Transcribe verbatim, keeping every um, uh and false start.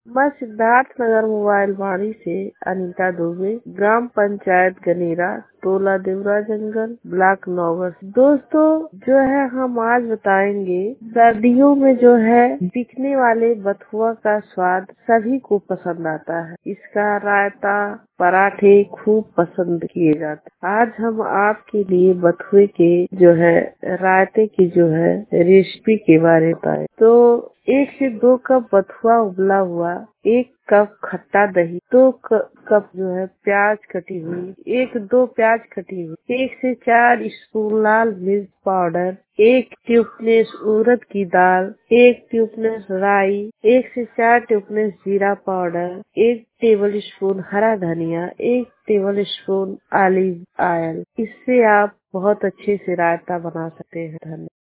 मैं सिद्धार्थ नगर मोबाइल वाड़ी से अनीता दुबे, ग्राम पंचायत गनेरा, टोला देवरा जंगल, ब्लॉक नौगर। दोस्तों जो है हम आज बताएंगे सर्दियों में जो है बिकने वाले बथुआ का स्वाद सभी को पसंद आता है। इसका रायता पराठे खूब पसंद किए जाते हैं। आज हम आपके लिए बथुए के जो है रायते की जो है रेसिपी के बारे में बताए। तो एक से दो कप बथुआ उबला हुआ, एक कप खट्टा दही, दो कप जो है प्याज कटी हुई, एक दो प्याज कटी हुई, एक से चार स्पून लाल मिर्च पाउडर, एक ट्यूबलेस उड़द की दाल, एक ट्यूबलेस राई, एक से चार ट्यूबलेस जीरा पाउडर, एक टेबल स्पून हरा धनिया, एक टेबल स्पून ऑलिव ऑयल। इससे आप बहुत अच्छे से रायता बना सकते हैं। धन्यवाद।